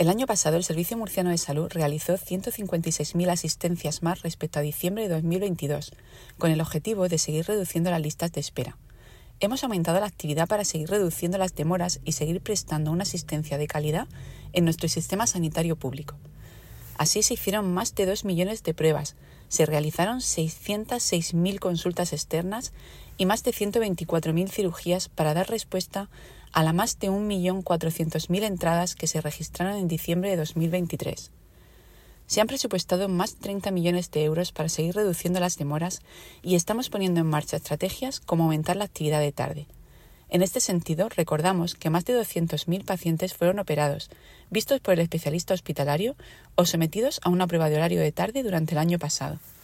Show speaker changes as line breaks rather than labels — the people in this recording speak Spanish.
El año pasado, el Servicio Murciano de Salud realizó 156.000 asistencias más respecto a diciembre de 2022, con el objetivo de seguir reduciendo las listas de espera. Hemos aumentado la actividad para seguir reduciendo las demoras y seguir prestando una asistencia de calidad en nuestro sistema sanitario público. Así se hicieron más de 2 millones de pruebas, se realizaron 606.000 consultas externas y más de 124.000 cirugías para dar respuesta a las más de 1.400.000 entradas que se registraron en diciembre de 2023. Se han presupuestado más de 30 millones de euros para seguir reduciendo las demoras y estamos poniendo en marcha estrategias como aumentar la actividad de tarde. En este sentido, recordamos que más de 200.000 pacientes fueron operados, vistos por el especialista hospitalario o sometidos a una prueba de horario de tarde durante el año pasado.